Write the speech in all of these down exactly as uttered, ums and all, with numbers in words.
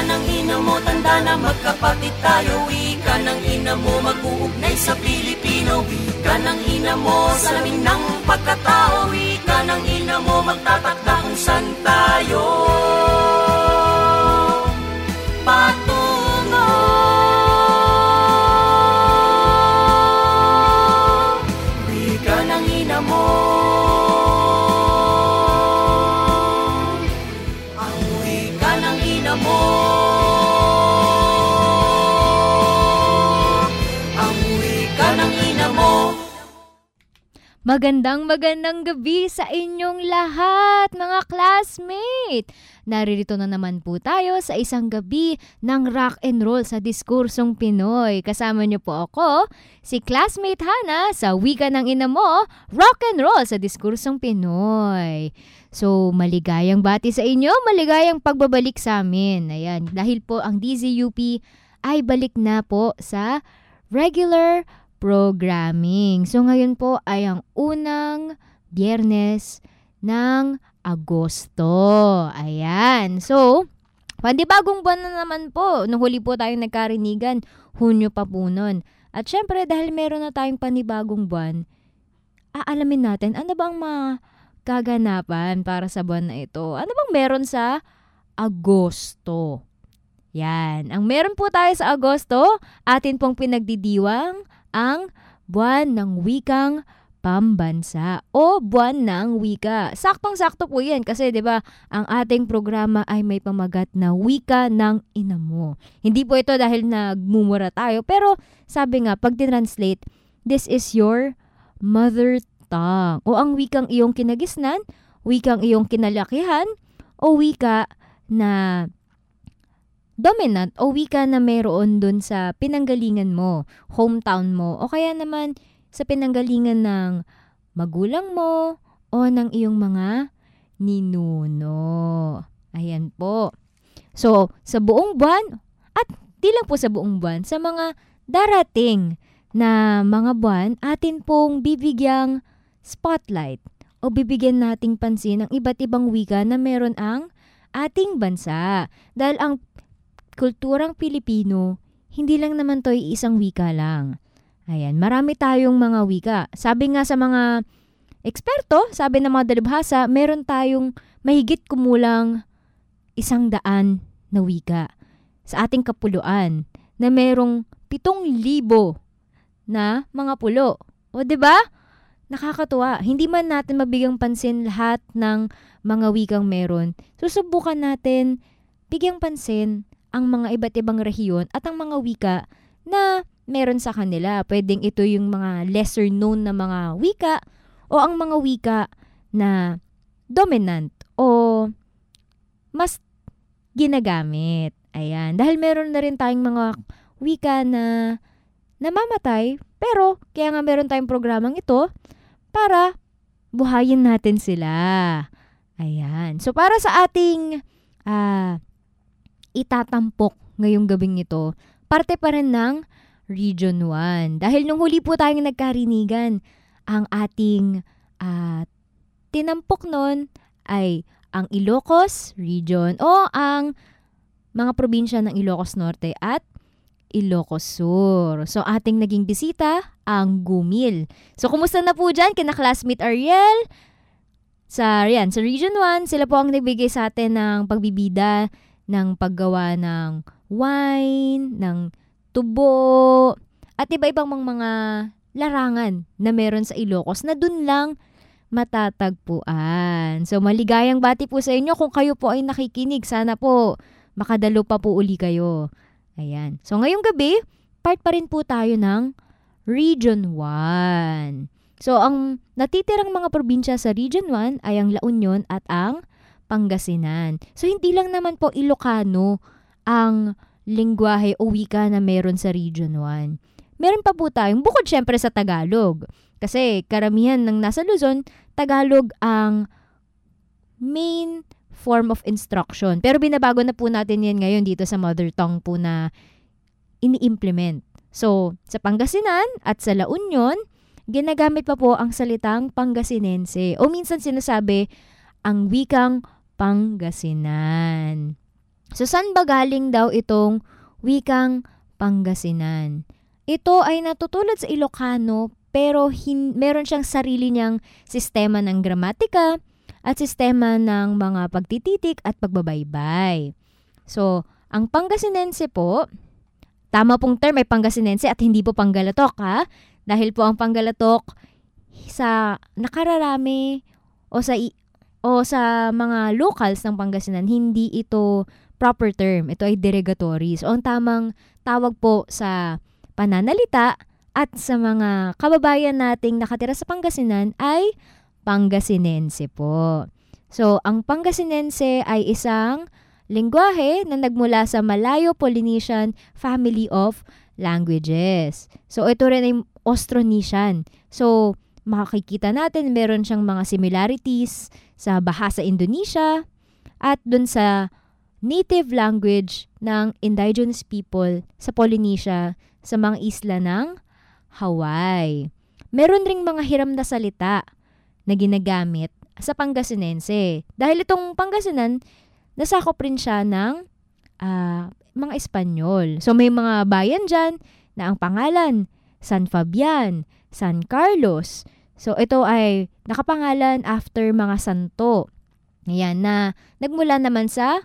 ng ina mo, tanda na magkapatid tayo. Wika ng ina mo, mag-uugnay sa Pilipino. Wika ng ina mo, salamin ng pagkatao. Wika ng ina mo, magtatakda kung saan tayo patungo. Wika ng ina mo, ang wika ng ina mo, ang wika ng ina mo. Magandang magandang gabi sa inyong lahat, mga classmate! Naririto na naman po tayo sa isang gabi ng rock and roll sa Diskursong Pinoy. Kasama niyo po ako, si classmate Hana sa Wika ng Ina Mo, rock and roll sa Diskursong Pinoy. So, maligayang bati sa inyo, maligayang pagbabalik sa amin. Ayan, dahil po ang D Z U P ay balik na po sa regular programming. So ngayon po ay ang unang Biyernes ng Agosto. Ayan. So, pandibagong buwan na naman po. Nung huli po tayong nagkarinigan, Hunyo pa po nun. At syempre, dahil meron na tayong panibagong buwan, aalamin natin ano bang mga kaganapan para sa buwan na ito. Ano bang meron sa Agosto? Yan. Ang meron po tayo sa Agosto, atin pong pinagdidiwang ang buwan ng wikang pambansa o buwan ng wika. Saktong-sakto po yan kasi 'di ba ang ating programa ay may pamagat na wika ng ina mo. Hindi po ito dahil nagmumura tayo pero sabi nga pag translate, this is your mother tongue o ang wikang iyong kinagisnan, wikang iyong kinalakihan o wika na dominant o wika na meron dun sa pinanggalingan mo, hometown mo, o kaya naman sa pinanggalingan ng magulang mo o ng iyong mga ninuno. Ayan po. So, sa buong buwan, at di lang po sa buong buwan, sa mga darating na mga buwan, atin pong bibigyang spotlight o bibigyan nating pansin ang iba't ibang wika na meron ang ating bansa. Dahil ang kulturang Pilipino, hindi lang naman to isang wika lang. Ayan, marami tayong mga wika. Sabi nga sa mga eksperto, sabi ng mga dalubhasa, meron tayong mahigit kumulang isang daan na wika sa ating kapuluan na merong pitong libo na mga pulo. O 'di ba? Nakakatuwa. Hindi man natin mabigyang pansin lahat ng mga wikang meron. Susubukan natin bigyang pansin ang mga iba't ibang rehiyon at ang mga wika na meron sa kanila. Pwedeng ito yung mga lesser known na mga wika o ang mga wika na dominant o mas ginagamit. Ayan. Dahil meron na rin tayong mga wika na namamatay, pero kaya nga meron tayong programang ito para buhayin natin sila. Ayan. So para sa ating ah, uh, itatampok ngayong gabing ito, parte pa rin ng Region one. Dahil nung huli po tayong nagkarinigan, ang ating uh, tinampok nun ay ang Ilocos Region o ang mga probinsya ng Ilocos Norte at Ilocos Sur. So ating naging bisita ang Gumil. So kumusta na po dyan kina classmate Ariel? Sa, yan, sa Region one, sila po ang nagbigay sa atin ng pagbibida ng paggawa ng wine, ng tubo, at iba-ibang mga larangan na meron sa Ilocos na dun lang matatagpuan. So maligayang bati po sa inyo kung kayo po ay nakikinig. Sana po makadalo pa po uli kayo. Ayan. So ngayong gabi, part pa rin po tayo ng Region one. So ang natitirang mga probinsya sa Region one ay ang La Union at ang Pangasinan. So hindi lang naman po Ilocano ang lingwahe o wika na meron sa Region one. Meron pa po tayong, bukod syempre sa Tagalog. Kasi karamihan ng nasa Luzon, Tagalog ang main form of instruction. Pero binabago na po natin yan ngayon dito sa mother tongue po na ini-implement. So, sa Pangasinan at sa La Union, ginagamit pa po ang salitang Pangasinense o minsan sinasabi ang wikang Pangasinan. So, saan ba galing daw itong wikang Pangasinan? Ito ay natutulad sa Ilocano pero hin- meron siyang sarili niyang sistema ng gramatika at sistema ng mga pagtititik at pagbabaybay. So, ang Pangasinense po, tama pong term ay Pangasinense at hindi po Panggalatok ha. Dahil po ang Panggalatok sa nakararami o sa i- o sa mga locals ng Pangasinan, hindi ito proper term. Ito ay derogatory. So, ang tamang tawag po sa pananalita at sa mga kababayan nating nakatira sa Pangasinan ay Pangasinense po. So, ang Pangasinense ay isang lengguwahe na nagmula sa Malayo-Polynesian family of languages. So, ito rin ay Austronesian. So, makikita natin meron siyang mga similarities sa bahasa Indonesia at dun sa native language ng indigenous people sa Polynesia sa mga isla ng Hawaii. Meron ring mga hiram na salita na ginagamit sa Pangasinense. Dahil itong Pangasinan, nasakop rin siya ng uh, mga Espanyol. So may mga bayan dyan na ang pangalan, San Fabian, San Carlos. So ito ay nakapangalan after mga santo. Ayan, na nagmula naman sa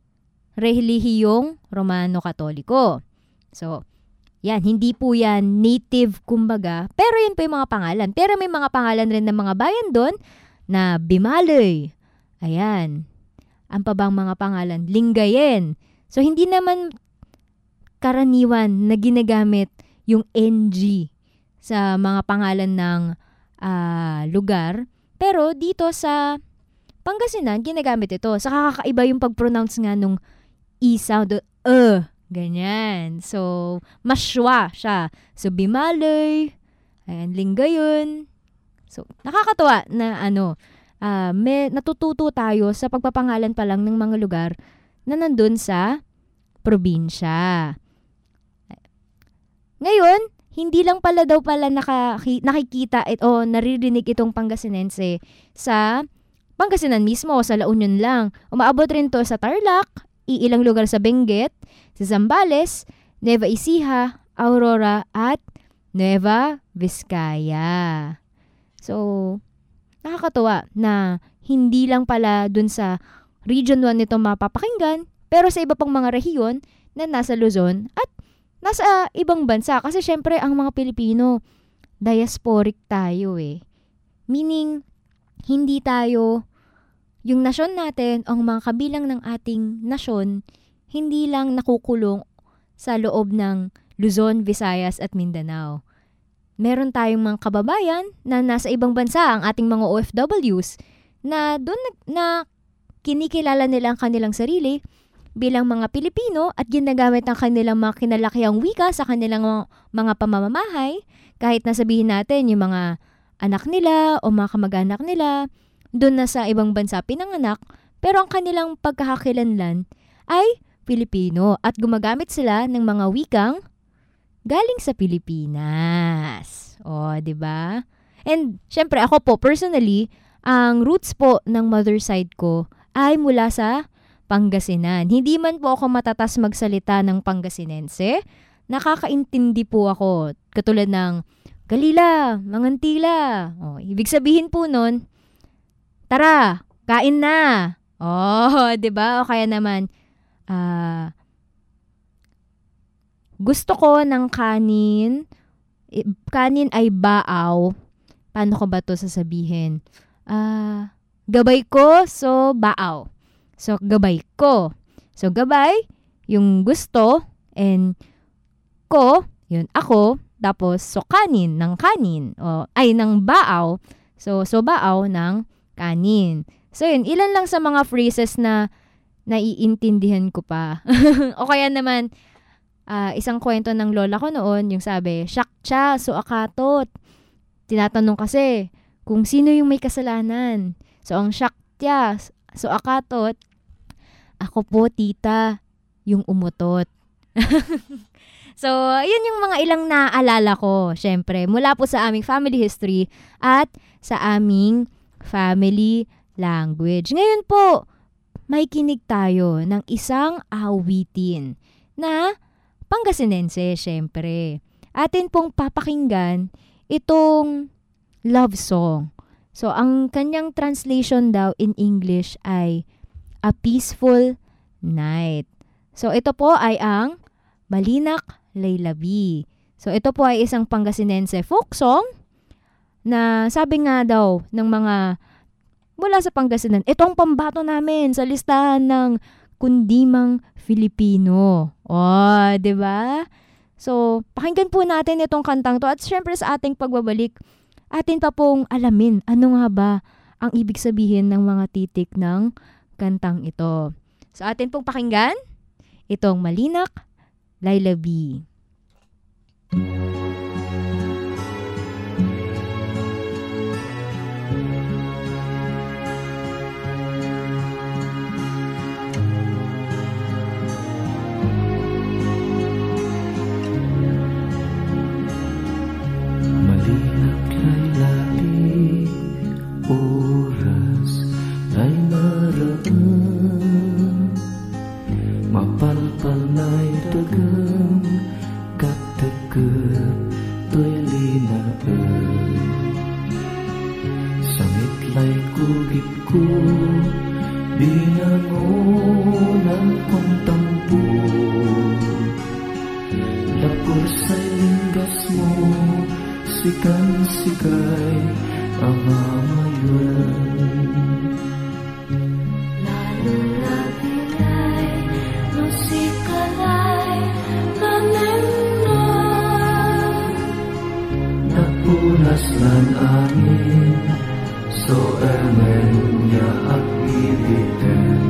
relihiyong Romano-Katoliko. So, yan, hindi po yan native kumbaga, pero yun po yung mga pangalan. Pero may mga pangalan rin ng mga bayan doon na Bimaloy. Ayan. Ang pa bang mga pangalan? Lingayen. So, hindi naman karaniwan na ginagamit yung N G sa mga pangalan ng uh, lugar. Pero dito sa Pangasinan, ginagamit ito. Sa kakaiba yung pag-pronounce nga nung E sound, uh, ganyan. So, masywa siya. So, Bimaloy, ayan, Lingayen. So, nakakatuwa na ano, uh, may, natututo tayo sa pagpapangalan pa lang ng mga lugar na nandun sa probinsya. Ngayon, hindi lang pala daw pala nakaki- nakikita it, o naririnig itong Pangasinense sa Pangasinan mismo, sa La Union lang. Umaabot rin to sa Tarlac, iilang lugar sa Benguet, sa Zambales, Nueva Ecija, Aurora, at Nueva Vizcaya. So, nakakatuwa na hindi lang pala dun sa Region one nito mapapakinggan, pero sa iba pang mga rehiyon na nasa Luzon at nasa ibang bansa. Kasi syempre, ang mga Pilipino, diasporic tayo eh. Meaning, hindi tayo, yung nasyon natin, ang mga kabilang ng ating nasyon, hindi lang nakukulong sa loob ng Luzon, Visayas at Mindanao. Meron tayong mga kababayan na nasa ibang bansa, ang ating mga O F Ws, na doon na, na kinikilala nila ang kanilang sarili bilang mga Pilipino at ginagamit ang kanilang mga kinalakihang wika sa kanilang mga pamamamahay, kahit nasabihin natin yung mga anak nila o mga kamag-anak nila, doon na sa ibang bansa pinanganak, pero ang kanilang pagkakakilanlan ay Pilipino at gumagamit sila ng mga wikang galing sa Pilipinas. O, di ba? And syempre ako po personally, ang roots po ng mother side ko ay mula sa Pangasinan. Hindi man po ako matatas magsalita ng Pangasinense, nakakaintindi po ako. Katulad ng Galila, Mangantila. O, ibig sabihin po nun, tara, kain na. Oh, 'di ba? O kaya naman uh, gusto ko ng kanin. Kanin ay baaw. Paano ko ba 'to sasabihin? Uh, gabay ko, so baaw. So gabay ko. So gabay yung gusto and ko, yun ako, tapos so kanin ng kanin o ay ng baaw. So so baaw ng kanin. So yun, ilan lang sa mga phrases na naiintindihan ko pa. O kaya naman, uh, isang kwento ng lola ko noon, yung sabi, "Syakcha, so akatot." Tinatanong kasi kung sino yung may kasalanan. So ang syakcha, so akatot, ako po tita, yung umutot. So, yun yung mga ilang naaalala ko, syempre, mula po sa aming family history at sa aming family language. Ngayon po, may kinig tayo ng isang awitin na Pangasinense, syempre. Atin pong papakinggan itong love song. So, ang kanyang translation daw in English ay A Peaceful Night. So, ito po ay ang Malinak Laylabi. So, ito po ay isang Pangasinense folk song na sabi nga daw ng mga mula sa Pangasinan, itong pambato namin sa listahan ng kundimang Filipino. Oh, 'di ba? So, pakinggan po natin itong kantang to at syempre sa ating pagbabalik, atin pa pong alamin ano nga ba ang ibig sabihin ng mga titik ng kantang ito. So, atin pong pakinggan itong Malinak Laylabi. Oras ay naraan, mapalpal na'y dagang katakap to'y linaan. Sa mitlay kugit ko, binangonan kong tampo. Lapos ay linggas mo, sikan-sikay ang mamayan. Lalo na bilay, no sikalay, nanenang. Napunas nan amin, so ermen niya at ibigan.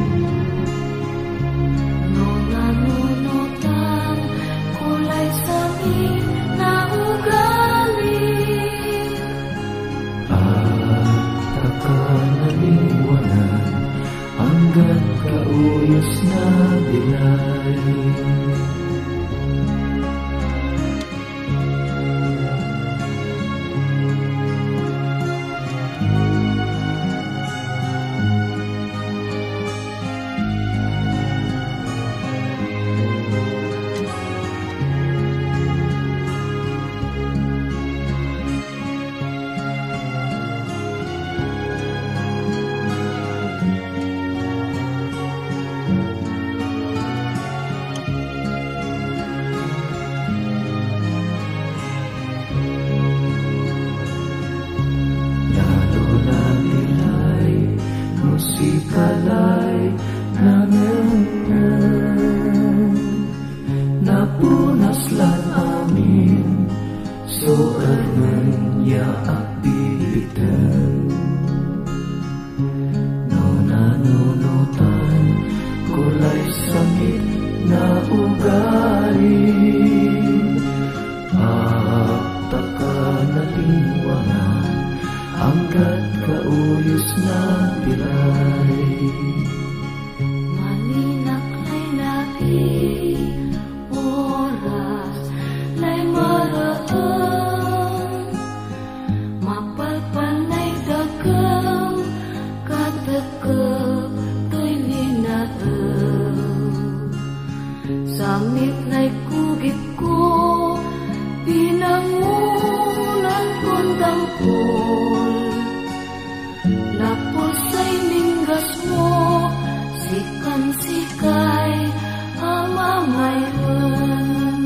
No nanunutan, kulay sabi na ugali. Kanaliwanan hanggat kauyos na bilay. Sikalay nanenang, napunas lang amin, so ermen niya at bibitan. No nanunutan, kulay sangit na ugali. Akta ka na liwangan, hanggat kauyos na bilay. Malinak laylabi, oras lay maraan. Mapalpal na'y dagang katakap to'y linaan. Samit na'y kugit ko, pinangunan kong dampol. Lapos ay linggas mo, sikan-sikay ang mamayran.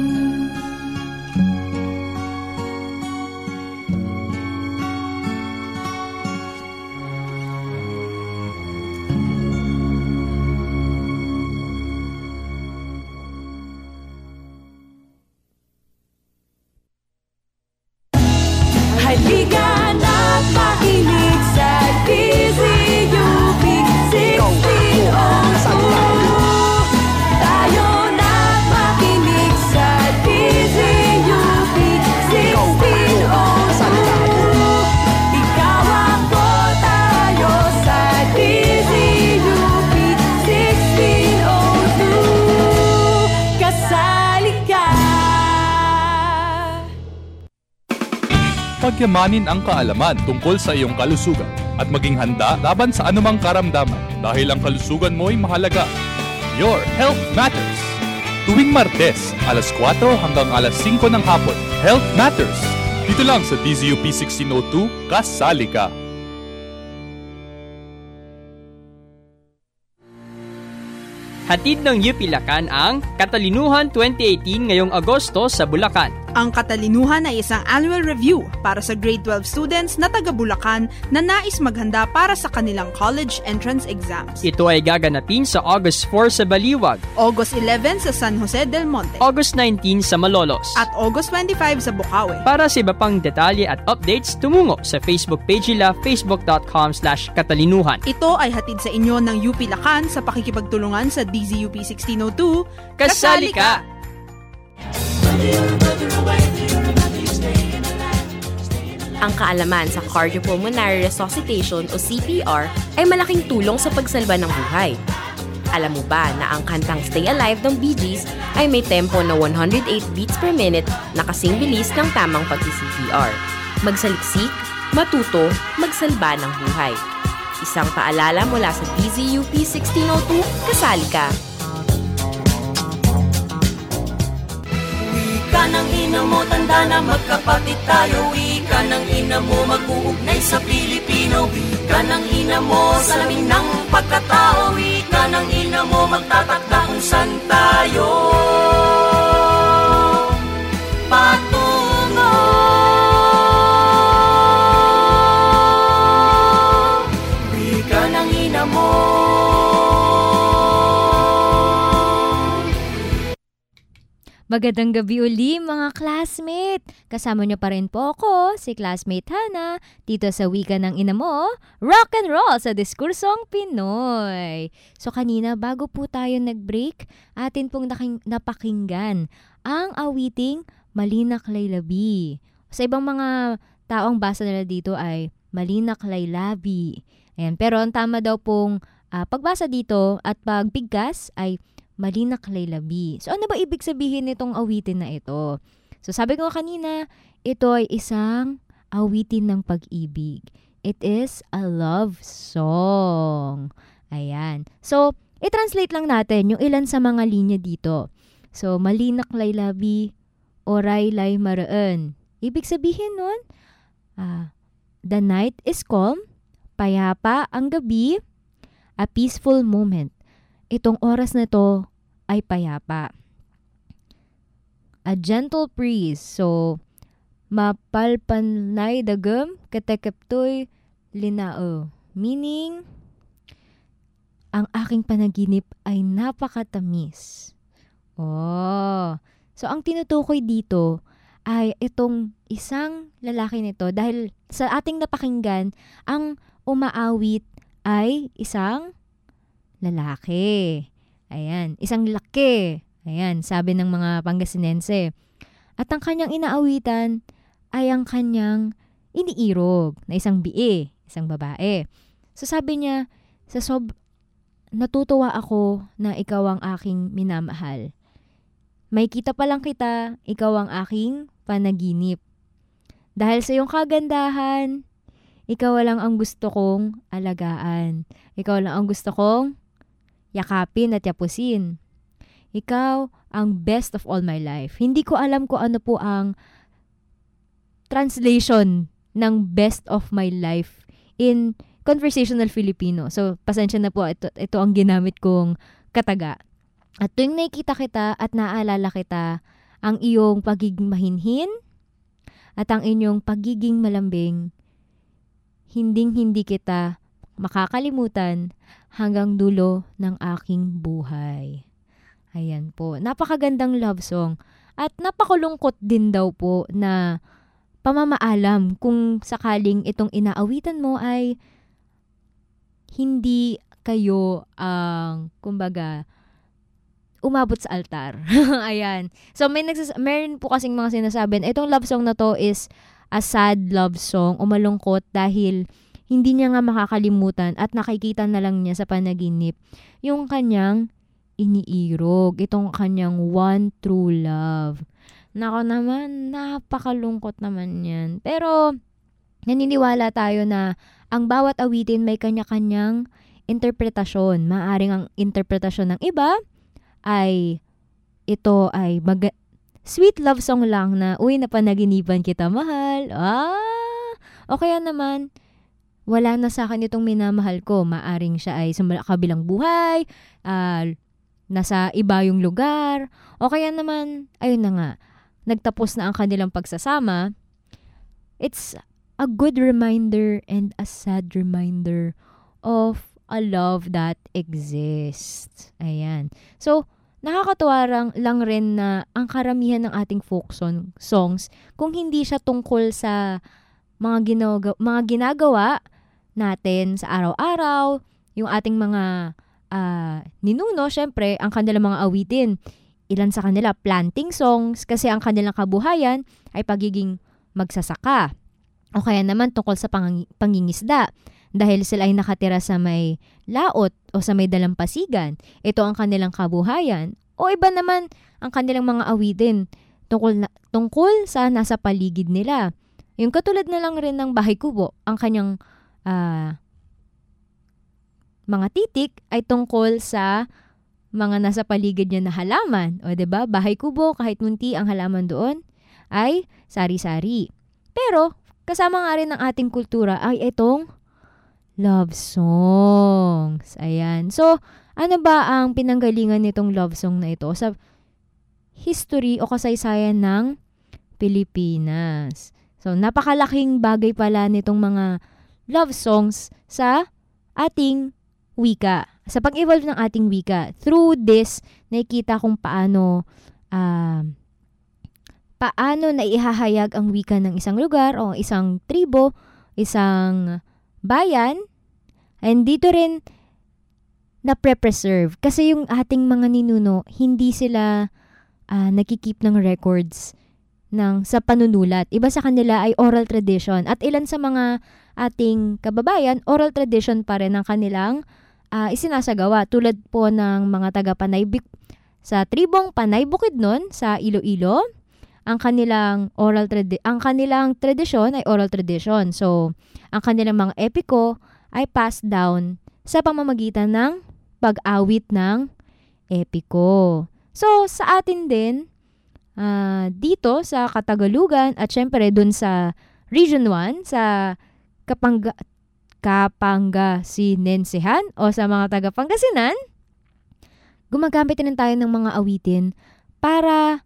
Halika na't makinig sa D Z U P sixteen oh two. Tayo na't makinig sa D Z U P sixteen oh two. Ikaw ako, tayo sa D Z U P sixteen oh two. Kasali ka. Pagyamanin ang kaalaman tungkol sa iyong kalusugan. at maging handa laban sa anumang karamdaman dahil ang kalusugan mo ay mahalaga. Your health matters. Tuwing Martes, alas kwatro hanggang alas singko ng hapon, Health Matters. Dito lang sa D Z U P sixteen oh two, kasali ka. Hatid ng U P Lacan ang Katalinuhan twenty eighteen ngayong Agosto sa Bulacan. Ang Katalinuhan ay isang annual review para sa grade twelve students na taga Bulacan na nais maghanda para sa kanilang college entrance exams. Ito ay gaganapin sa August four sa Baliwag, August eleven sa San Jose del Monte, August nineteen sa Malolos, at August twenty-five sa Bukawi. Para sa iba pang detalye at updates, tumungo sa Facebook page nila facebook.com slash katalinuhan. Ito ay hatid sa inyo ng U P Lacan sa pakikipagtulungan sa D Z U P sixteen oh two. Kasali ka! Ang kaalaman sa cardiopulmonary resuscitation o C P R ay malaking tulong sa pagsalba ng buhay. Alam mo ba na ang kantang Stay Alive ng Bee Gees ay may tempo na one hundred eight beats per minute na kasing bilis ng tamang pag-C P R? Magsaliksik, matuto, magsalba ng buhay. Isang paalala mula sa D Z U P sixteen oh two, kasali ka! Wika ng ina mo, tanda na magkapatid tayo. Wika ng ina mo, mag-uugnay sa Pilipino. Wika ng ina mo, salamin ng pagkatao. Wika ng ina mo, magtatakda kung saan tayo patungo. Wika ng ina mo. Magandang gabi uli mga classmate! Kasama niyo pa rin po ako, si classmate Hana, dito sa Wika ng Ina Mo, Rock and Roll sa Diskursong Pinoy. So kanina, bago po tayo nag-break, atin pong naking, napakinggan ang awiting Malinak Laylabi. Sa ibang mga taong basa nila dito ay Malinak Laylabi. Ayan, pero ang tama daw pong uh, pagbasa dito at pagbigkas ay Malinak Laylabi. So ano ba ibig sabihin nitong awitin na ito? So sabi ko kanina, ito ay isang awitin ng pag-ibig. It is a love song. Ayan. So, i-translate lang natin yung ilan sa mga linya dito. So, Malinak Laylabi, Oray Lay Maraan. Ibig sabihin nun, uh, the night is calm, payapa ang gabi, a peaceful moment. Itong oras na to ay payapa. A gentle breeze. So, mapalpanay dagam katekaptoy linao. Meaning, ang aking panaginip ay napakatamis. Oh. So, ang tinutukoy dito ay itong isang lalaki nito dahil sa ating napakinggan, ang umaawit ay isang lalaki. Ayan. Isang laki. Ayan. Sabi ng mga Pangasinense. At ang kanyang inaawitan ay ang kanyang iniirog na isang bie. Isang babae. So sabi niya, sa sob natutuwa ako na ikaw ang aking minamahal. May kita pa lang kita, ikaw ang aking panaginip. Dahil sa iyong kagandahan, ikaw lang ang gusto kong alagaan. Ikaw lang ang gusto kong yakapin at yapusin. Ikaw ang best of all my life. Hindi ko alam kung ano po ang translation ng best of my life in conversational Filipino. So, pasensya na po. Ito, ito ang ginamit kong kataga. At tuwing nakikita kita at naaalala kita, ang iyong pagiging mahinhin at ang inyong pagiging malambing, hinding-hindi kita makakalimutan hanggang dulo ng aking buhay. Ayan po. Napakagandang love song. At napakulungkot din daw po na pamamaalam kung sakaling itong inaawitan mo ay hindi kayo ang, uh, kumbaga, umabot sa altar. Ayan. So, may nagsas- meron po kasing mga sinasabi, itong love song na to is a sad love song, umalungkot dahil hindi niya nga makakalimutan at nakikita na lang niya sa panaginip yung kanyang iniirog, itong kanyang one true love. Nako naman, napakalungkot naman yan. Pero, naniniwala tayo na ang bawat awitin may kanya-kanyang interpretasyon. Maaring ang interpretasyon ng iba ay ito ay mag- sweet love song lang na, uy, napanaginipan kita, mahal. Ah! O kaya naman, wala na sa akin itong minamahal ko. Maaring siya ay sa kabilang buhay, uh, nasa iba yung lugar. O kaya naman, ayun na nga, nagtapos na ang kanilang pagsasama. It's a good reminder and a sad reminder of a love that exists. Ayan. So, nakakatuwa lang, lang rin na ang karamihan ng ating folk song, songs, kung hindi siya tungkol sa mga, ginaga, mga ginagawa natin sa araw-araw, yung ating mga uh, ninuno, syempre, ang kanilang mga awitin. Ilan sa kanila, planting songs, kasi ang kanilang kabuhayan ay pagiging magsasaka. O kaya naman tungkol sa pang- pangingisda. Dahil sila ay nakatira sa may laot o sa may dalampasigan. Ito ang kanilang kabuhayan. O iba naman ang kanilang mga awitin tungkol, na, tungkol sa nasa paligid nila. Yung katulad na lang rin ng Bahay Kubo, ang kanyang uh, mga titik ay tungkol sa mga nasa paligid niya na halaman. O diba, Bahay Kubo, kahit munti ang halaman doon, ay sari-sari. Pero, kasama nga rin ng ating kultura ay itong love songs. Ayan. So, ano ba ang pinanggalingan nitong love song na ito sa history o kasaysayan ng Pilipinas? So, napakalaking bagay pala nitong mga love songs sa ating wika. Sa pag-evolve ng ating wika. Through this, nakikita kung paano uh, paano naihahayag ang wika ng isang lugar o isang tribo, isang bayan, and dito rin na pre-preserve. Kasi yung ating mga ninuno, hindi sila uh, nakikip ng records ng, sa panunulat. Iba sa kanila ay oral tradition. At ilan sa mga ating kababayan, oral tradition pa rin ang kanilang uh, isinasagawa. Tulad po ng mga taga-Panay, sa tribong Panay Bukidnon sa Iloilo, ang kanilang oral tradi- ang kanilang tradisyon ay oral tradition. So, ang kanilang mga epiko ay passed down sa pamamagitan ng pag-awit ng epiko. So, sa atin din, uh, dito sa Katagalugan at syempre dun sa Region one, sa Kapanga, Kapangasinensehan o sa mga taga-Pangasinan, gumagamit din tayo ng mga awitin para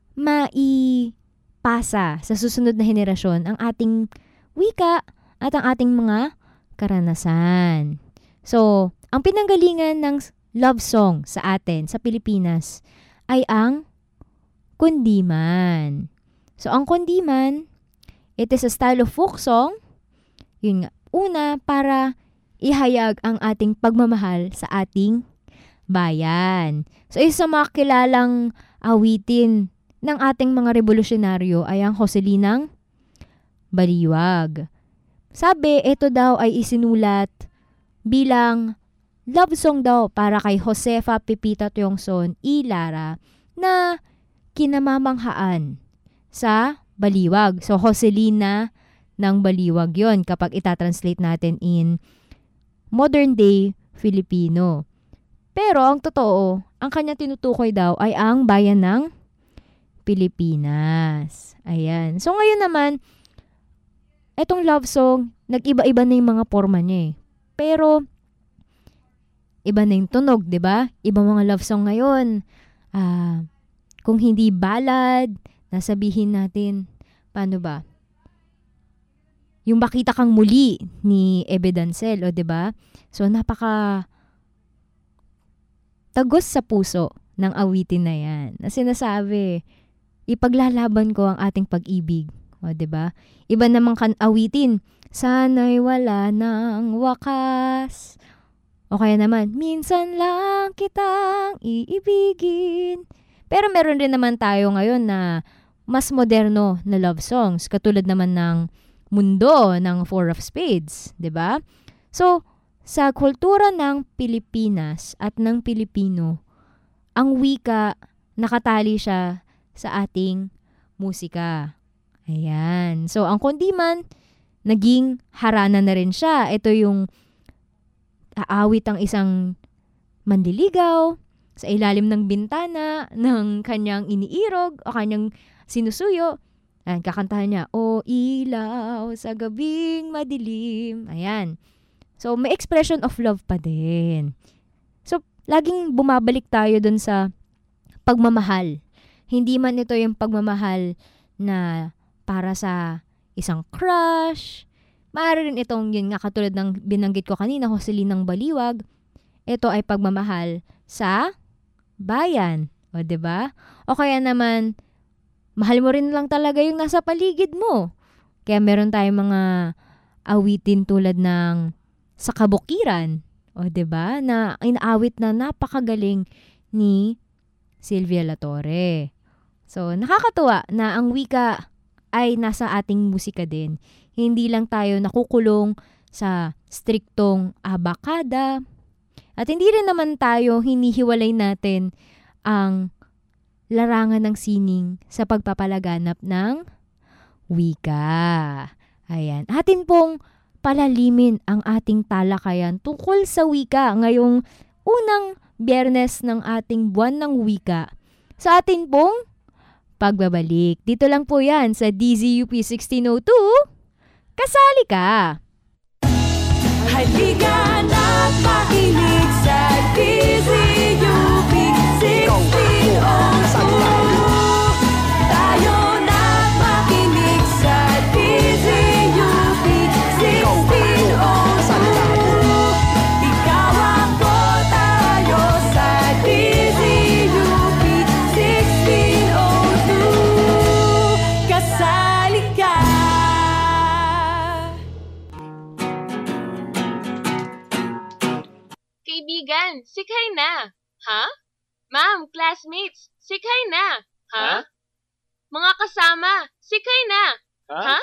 maipasa sa susunod na henerasyon ang ating wika at ang ating mga karanasan. So, ang pinanggalingan ng love song sa atin, sa Pilipinas, ay ang kundiman. So, ang kundiman, it is a style of folk song, yun nga, una, para ihayag ang ating pagmamahal sa ating bayan. So, isa sa mga kilalang awitin ng ating mga revolusyonaryo ay ang Joselinang Baliwag. Sabi, ito daw ay isinulat bilang love song daw para kay Josefa Pepita Tiongson y Lara na kinamamanghaan sa Baliwag. So, Joselina ng Baliwag yon kapag itatranslate natin in modern day Filipino. Pero ang totoo, ang kanya tinutukoy daw ay ang bayan ng Pilipinas. Ayan. So ngayon naman, etong love song, nag-iba-iba na yung mga forma niya eh. Pero, iba na yung tunog, di ba? Iba mga love song ngayon. Ah, kung hindi ballad, nasabihin natin, paano ba? Yung Bakita Kang Muli ni Ebe Dancel, o di ba? So napaka tagos sa puso ng awitin na yan. Na sinasabi, ipaglalaban ko ang ating pag-ibig. O, diba? Iba namang kan awitin, sana'y wala ng wakas. O kaya naman, minsan lang kitang iibigin. Pero meron rin naman tayo ngayon na mas moderno na love songs. Katulad naman ng Mundo ng Four of Spades. Diba? So, sa kultura ng Pilipinas at ng Pilipino, ang wika, nakatali siya sa ating musika. Ayan. So, ang kundiman, naging harana na rin siya. Ito yung aawit ang isang manliligaw sa ilalim ng bintana ng kanyang iniirog o kanyang sinusuyo. Ayan, kakantahan niya, O ilaw sa gabing madilim. Ayan. So, may expression of love pa din. So, laging bumabalik tayo dun sa pagmamahal. Hindi man ito yung pagmamahal na para sa isang crush. Maaari rin itong, yun nga, katulad ng binanggit ko kanina, Joselinang Baliwag. Ito ay pagmamahal sa bayan. O, diba? O kaya naman, mahal mo rin lang talaga yung nasa paligid mo. Kaya meron tayong mga awitin tulad ng Sa Kabukiran. O, diba? Na inaawit na napakagaling ni Sylvia Latorre. So, nakakatuwa na ang wika ay nasa ating musika din. Hindi lang tayo nakukulong sa striktong abakada. At hindi rin naman tayo hinihiwalay natin ang larangan ng sining sa pagpapalaganap ng wika. Ayan. Atin pong palalimin ang ating talakayan tungkol sa wika ngayong unang Biyernes ng ating buwan ng wika. Sa atin pong pagbabalik. Dito lang po yan sa D Z U P sixteen oh two. Kasali ka! Halika na't makinig sa D Z U P sixteen oh two. Tayo na't makinig sa D Z U P sixteen oh two. Ikaw ako, tayo sa D Z U P sixteen oh two. Kasali ka! Kaibigan, sikay na. Ha? Ma'am, classmates, sikay na. Ha? Ha? Mga kasama, sikay na. Ha? Ha?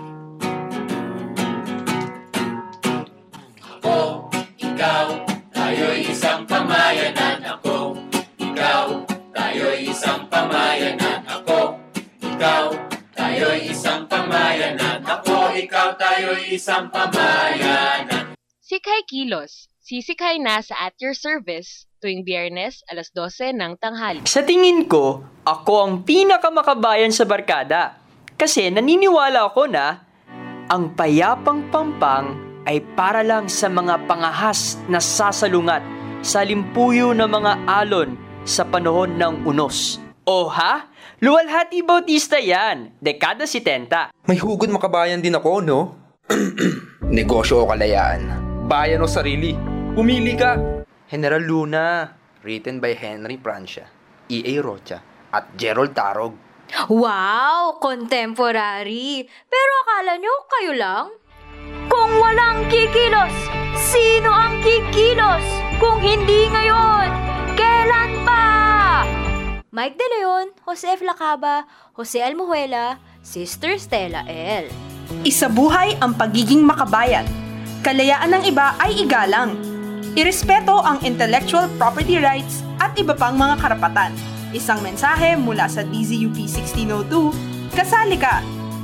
Ako, ikaw, tayo'y isang pamayanan. Ako, ikaw, tayo'y isang pamayanan. Ako, ikaw, tayo'y isang pamayanan. Ako, ikaw, tayo'y isang pamayanan. Sikay Kilos, sisikay na sa At Your Service tuwing Biyernes alas dose ng tanghali. Sa tingin ko, ako ang pinakamakabayan sa barkada. Kasi naniniwala ako na ang payapang pampang ay para lang sa mga pangahas na sasalungat sa limpuyo ng mga alon sa panahon ng unos. O ha? Luwalhati Bautista yan, dekada setenta. May hugod makabayan din ako, no? Negosyo o kalayaan, bayan o sarili, pumili ka. General Luna, written by Henry Francia, E A Rocha, at Gerald Tarog. Wow! Contemporary! Pero akala nyo kayo lang? Kung walang kikilos, sino ang kikilos? Kung hindi ngayon, kailan pa? Mike De Leon, Jose F. Lacaba, Jose Almuela, Sister Stella L. Isabuhay ang pagiging makabayan. Kalayaan ng iba ay igalang. Irespeto ang intellectual property rights at iba pang mga karapatan. Isang mensahe mula sa D Z U P sixteen oh two. Kasali ka!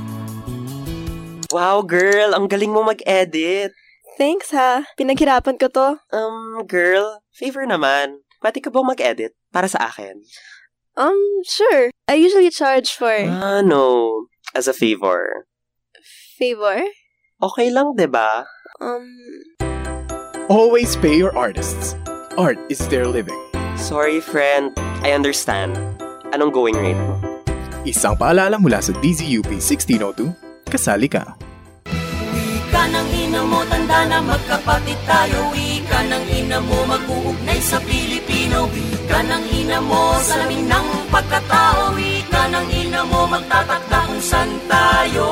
Wow, girl! Ang galing mo mag-edit. Thanks ha. Pinaghirapan ko to. Um, girl, favor naman. Pwede ka ba mag-edit para sa akin? Um, sure. I usually charge for... Ah, no. As a favor. Favor? Okay lang, diba? Um... Always pay your artists. Art is their living. Sorry, friend. I understand. Anong going rate mo? Isang paalala mula sa D Z U P sixteen oh two. Kasali ka. Wika ng ina mo, tanda na magkapatid tayo. Wika ng ina mo, mag-uugnay sa Pilipino. Wika ng ina mo, salamin ng pagkatao. Wika ng ina mo, magtatakda kung saan tayo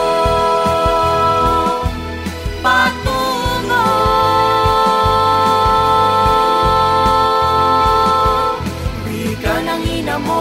patungo. Wika ng ina mo.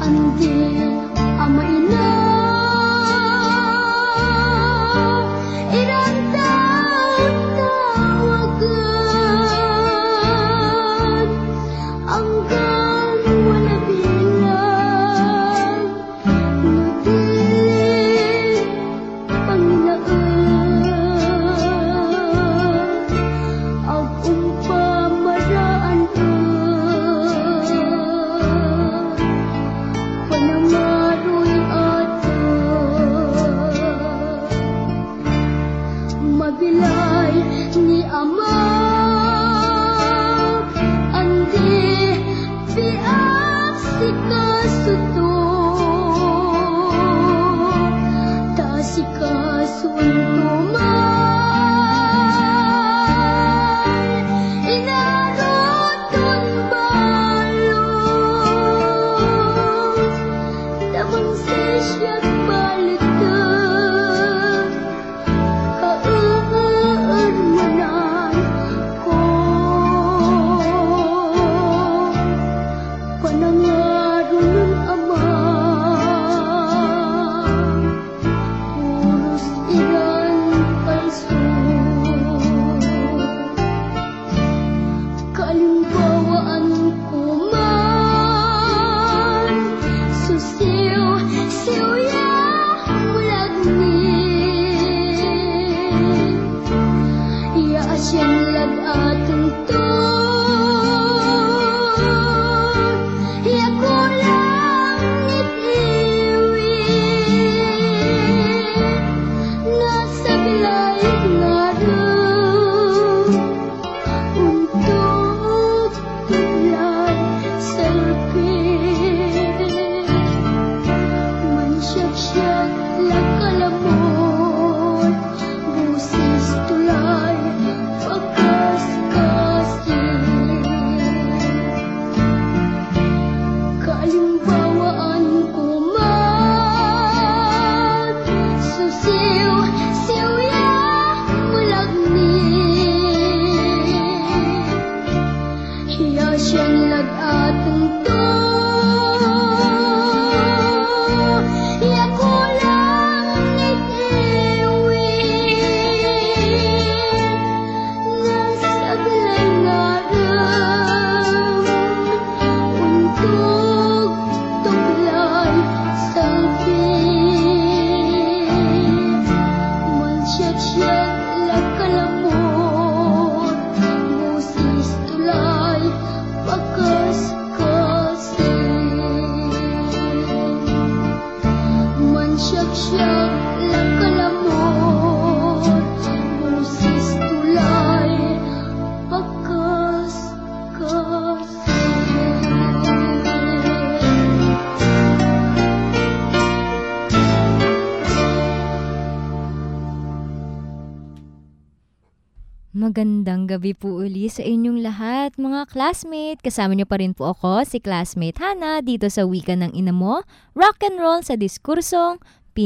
Magandang gabi po uli sa inyong lahat, mga classmate. Kasama niyo pa rin po ako, si classmate Hana, dito sa Wika ng Ina Mo, Rock and Roll sa Diskursong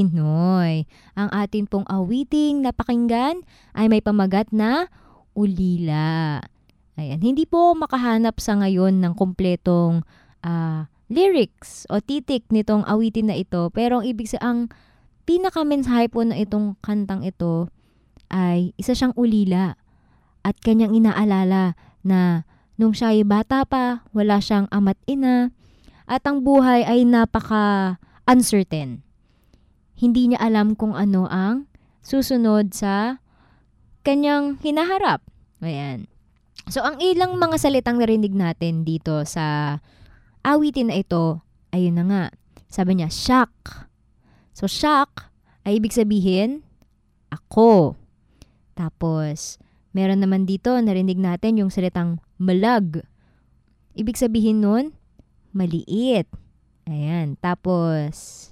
Pinoy. Ang atin pong awiting napakinggan ay may pamagat na Ulila. Ayan, hindi po makahanap sa ngayon ng kumpletong uh, lyrics o titik nitong awitin na ito. Pero ang ibig sa ang pinakamensahe po na itong kantang ito ay isa siyang ulila. At kanyang inaalala na nung siya ay bata pa, wala siyang ama't ina, at ang buhay ay napaka-uncertain. Hindi niya alam kung ano ang susunod sa kanyang hinaharap. Ayan. So, ang ilang mga salitang narinig natin dito sa awitin na ito, ayun na nga. Sabi niya, shock. So, shock ay ibig sabihin, ako. Tapos, meron naman dito, narinig natin yung salitang malag. Ibig sabihin nun, maliit. Ayan. Tapos,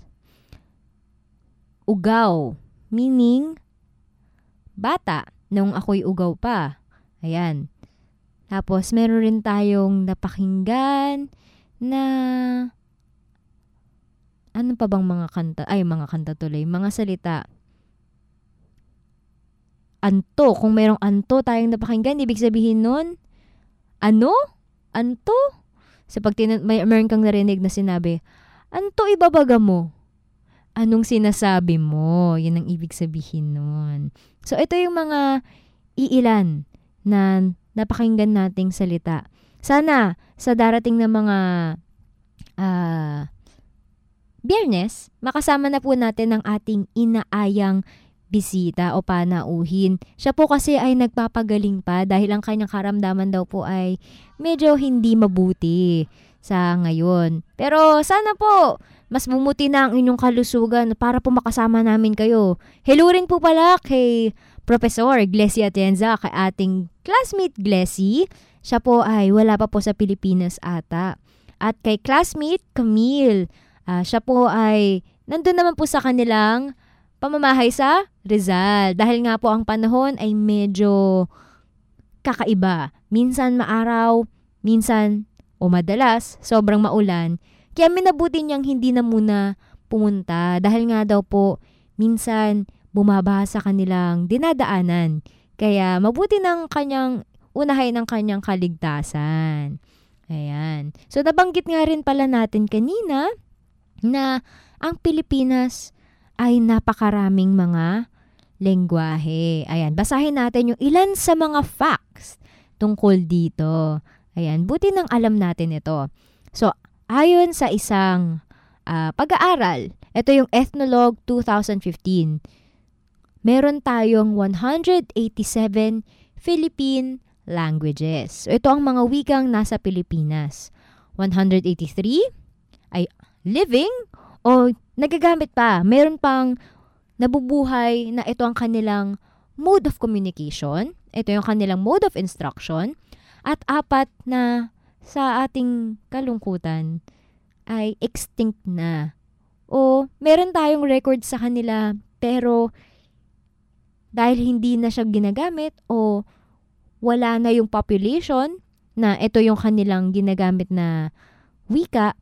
ugaw. Meaning, bata. Nung ako'y ugaw pa. Ayan. Tapos, meron rin tayong napakinggan na ano pa bang mga kanta? Ay, mga kanta tuloy. Mga salita. Anto. Kung mayroong anto tayong napakinggan, ibig sabihin nun, ano? Anto? Sa pag tin- may meron kang narinig na sinabi, Anto ibabaga mo? Anong sinasabi mo? Yun ang ibig sabihin nun. So, ito yung mga iilan na napakinggan nating salita. Sana, sa darating na mga uh, Biyernes, makasama na po natin ang ating inaayang bisita o panauhin. Siya po kasi ay nagpapagaling pa dahil ang kanyang karamdaman daw po ay medyo hindi mabuti sa ngayon. Pero sana po, mas bumuti na ang inyong kalusugan para po makasama namin kayo. Hello rin po pala kay Professor Glessy Atienza, kay ating classmate Glessy. Siya po ay wala pa po sa Pilipinas ata. At kay classmate Camille, uh, siya po ay nandun naman po sa kanilang pamamahay sa Rizal. Dahil nga po ang panahon ay medyo kakaiba. Minsan maaraw, minsan o madalas sobrang maulan. Kaya minabuti niyang hindi na muna pumunta dahil nga daw po minsan bumabaha sa kanilang dinadaanan. Kaya mabuti ng kanyang unahin ng kanyang kaligtasan. Ayan. So nabanggit nga rin pala natin kanina na ang Pilipinas ay napakaraming mga lengguwahe. Ayan, basahin natin yung ilan sa mga facts tungkol dito. Ayan, buti nang alam natin ito. So, ayon sa isang uh, pag-aaral, ito yung Ethnologue twenty fifteen, meron tayong one hundred eighty-seven Philippine languages. So, ito ang mga wikang nasa Pilipinas. one hundred eighty-three ay living o nagagamit pa. Meron pang nabubuhay na ito ang kanilang mode of communication. Ito yung kanilang mode of instruction. At apat na sa ating kalungkutan ay extinct na. O meron tayong record sa kanila pero dahil hindi na siya ginagamit o wala na yung population na ito yung kanilang ginagamit na wika,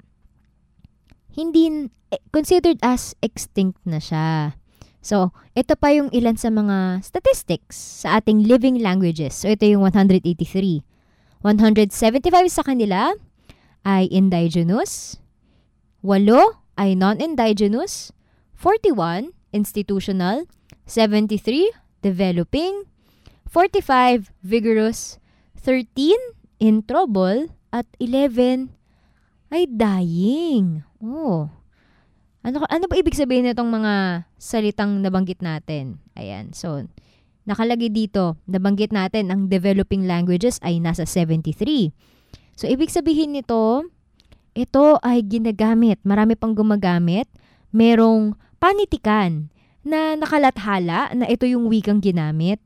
hindi considered as extinct na siya. So, ito pa yung ilan sa mga statistics sa ating living languages. So, ito yung one hundred eighty-three. one hundred seventy-five sa kanila ay indigenous, walo ay non-indigenous, forty-one institutional, seventy-three developing, forty-five vigorous, thirteen in trouble, at eleven ay dying. Oh. Ano ano ba ibig sabihin nitong mga salitang nabanggit natin? Ayan. So, nakalagay dito, nabanggit natin ang developing languages ay nasa seventy-three. So, ibig sabihin nito, ito ay ginagamit. Marami pang gumagamit. Merong panitikan na nakalathala na ito yung wikang ginamit.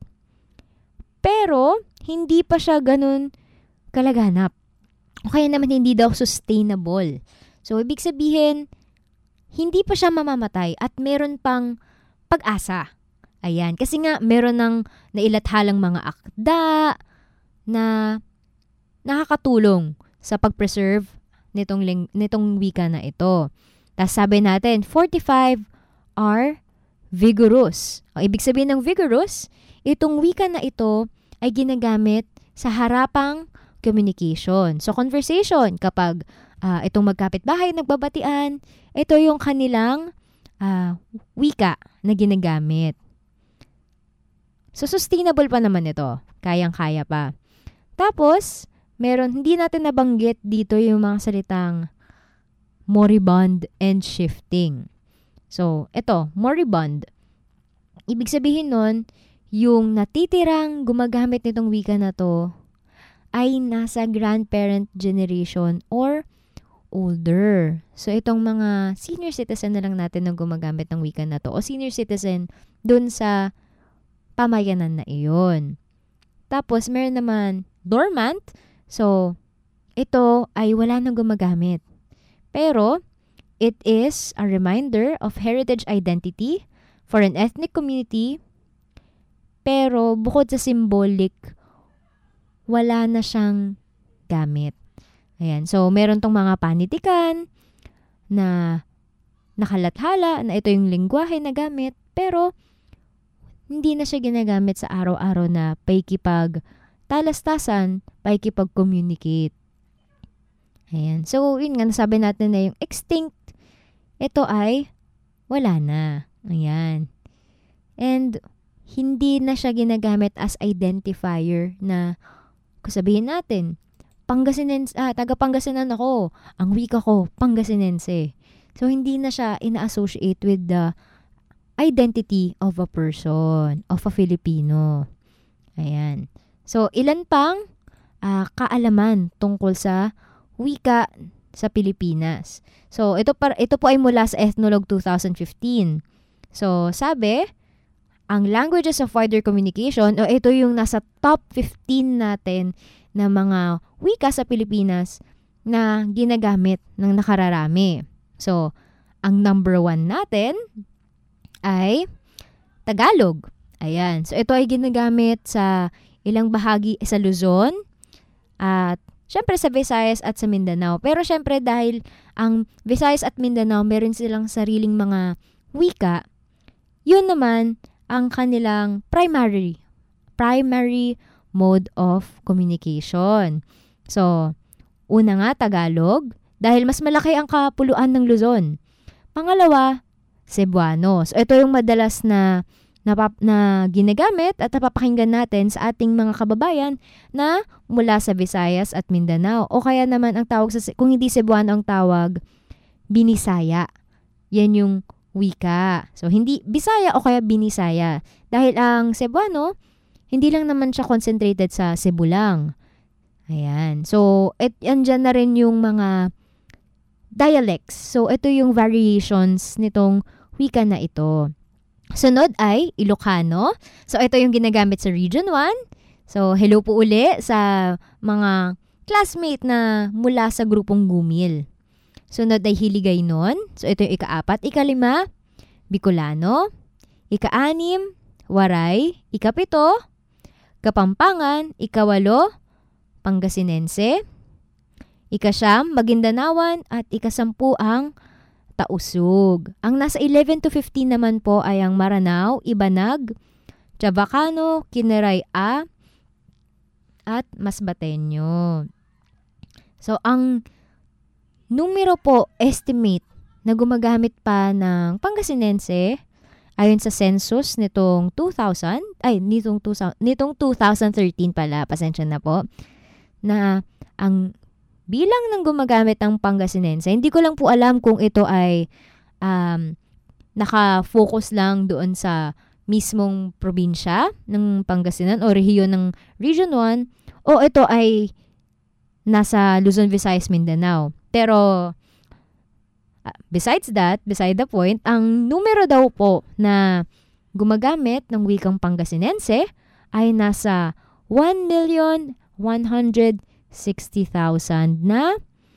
Pero, hindi pa siya ganun kalaganap. O kaya naman hindi daw sustainable. So, ibig sabihin, hindi pa siya mamamatay at meron pang pag-asa. Ayan. Kasi nga, meron ng nailathalang mga akda na nakakatulong sa pag-preserve nitong, ling- nitong wika na ito. Tapos sabi natin, forty-five are vigorous. O, ibig sabihin ng vigorous, itong wika na ito ay ginagamit sa harapang communication. So, conversation, kapag uh, itong magkapitbahay, nagbabatian, ito yung kanilang uh, wika na ginagamit. So, sustainable pa naman ito. Kayang-kaya pa. Tapos, meron, hindi natin nabanggit dito yung mga salitang moribund and shifting. So, ito, moribund. Ibig sabihin nun, yung natitirang gumagamit nitong wika na to ay nasa grandparent generation or older. So, itong mga senior citizen na lang natin na gumagamit ng wika na to o senior citizen dun sa pamayanan na iyon. Tapos, meron naman dormant. So, ito ay wala nang gumagamit. Pero, it is a reminder of heritage identity for an ethnic community. Pero, bukod sa symbolic, wala na siyang gamit. Ayan. So, meron tong mga panitikan na nakalathala na ito yung lengguwahe na gamit, pero hindi na siya ginagamit sa araw-araw na paikipag talastasan, paikipag-communicate. Ayan. So, yun nga, nasabi natin na yung extinct ito ay wala na. Ayan. And hindi na siya ginagamit as identifier na kung sabihin natin, Pangasinense, ah, taga Pangasinan ako, ang wika ko, Pangasinense. So, hindi na siya ina-associate with the identity of a person, of a Filipino. Ayan. So, ilan pang uh, kaalaman tungkol sa wika sa Pilipinas. So, ito, par, ito po ay mula sa Ethnologue twenty fifteen. So, sabi, ang languages of wider communication, o ito yung nasa top fifteen natin na mga wika sa Pilipinas na ginagamit ng nakararami. So, ang number one natin ay Tagalog. Ayan. So, ito ay ginagamit sa ilang bahagi sa Luzon at syempre sa Visayas at sa Mindanao. Pero syempre dahil ang Visayas at Mindanao meron silang sariling mga wika, yun naman ang kanilang primary primary mode of communication. So, una nga Tagalog dahil mas malaki ang kapuluan ng Luzon. Pangalawa, Cebuano. So, ito yung madalas na napap- na ginagamit at napapakinggan natin sa ating mga kababayan na mula sa Visayas at Mindanao. O kaya naman ang tawag sa, kung hindi Cebuano ang tawag, Binisaya. Yan yung wika. So, hindi Bisaya o kaya Binisaya. Dahil ang Cebuano, hindi lang naman siya concentrated sa Cebu lang. Ayan. So, et, andyan na rin yung mga dialects. So, ito yung variations nitong wika na ito. Sunod ay Ilocano. So, ito yung ginagamit sa Region one. So, hello po uli sa mga classmate na mula sa grupong Gumil. Sunod ay Hiligaynon. So, ito yung ikaapat. Ikalima, Bicolano. Ikaanim, Waray. Ikapito, Kapampangan. Ikawalo, Pangasinense. Ikasyam, Magindanawan. At ikasampu ang Tausug. Ang nasa eleven to fifteen naman po ay ang Maranao, Ibanag, Chavacano, Kineray-a, at Masbateño. So, ang numero po, estimate, na gumagamit pa ng Pangasinense, ayon sa census nitong two thousand, ay, nitong, two thousand, nitong twenty thirteen pala, pasensya na po, na ang bilang ng gumagamit ng Pangasinense, hindi ko lang po alam kung ito ay um, naka-focus lang doon sa mismong probinsya ng Pangasinan o rehiyon ng Region one o ito ay nasa Luzon, Visayas, Mindanao. Pero uh, besides that, beside the point, ang numero daw po na gumagamit ng wikang Pangasinense ay nasa one million one hundred sixty thousand na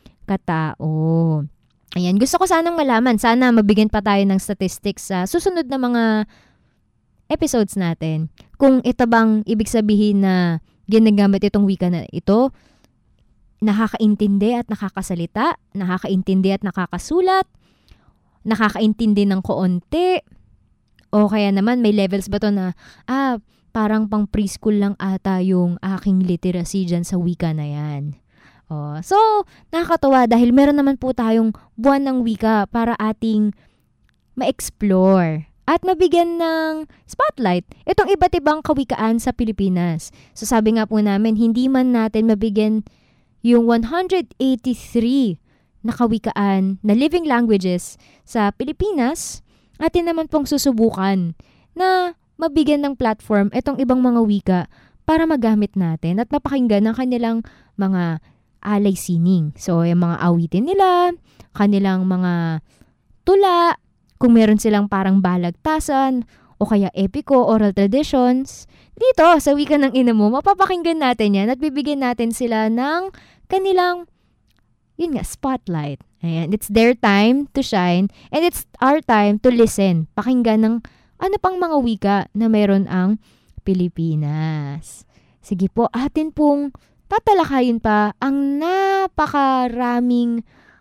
katao. Ayan, gusto ko sanang malaman. Sana mabigyan pa tayo ng statistics sa susunod na mga episodes natin. Kung ito bang ibig sabihin na ginagamit itong wika na ito, nakakaintindi at nakakasalita, nakakaintindi at nakakasulat, nakakaintindi ng koonti, o kaya naman may levels ba to na, ah, parang pang preschool lang ata yung aking literacy dyan sa wika na yan. Oh, so, nakakatawa dahil meron naman po tayong buwan ng wika para ating ma-explore at mabigyan ng spotlight itong iba't ibang kawikaan sa Pilipinas. So, sabi nga po namin, hindi man natin mabigyan yung one hundred eighty-three na kawikaan na living languages sa Pilipinas, atin naman pong susubukan na mabigyan ng platform itong ibang mga wika para magamit natin at mapakinggan ng kanilang mga alay sining. So, yung mga awitin nila, kanilang mga tula, kung meron silang parang balagtasan, o kaya epiko, oral traditions. Dito, sa wika ng ina mo, mapapakinggan natin yan at bibigyan natin sila ng kanilang, yun nga, spotlight. Ayan, it's their time to shine and it's our time to listen. Pakinggan ng ano pang mga wika na meron ang Pilipinas. Sige po, atin pong tatalakayin pa ang napakaraming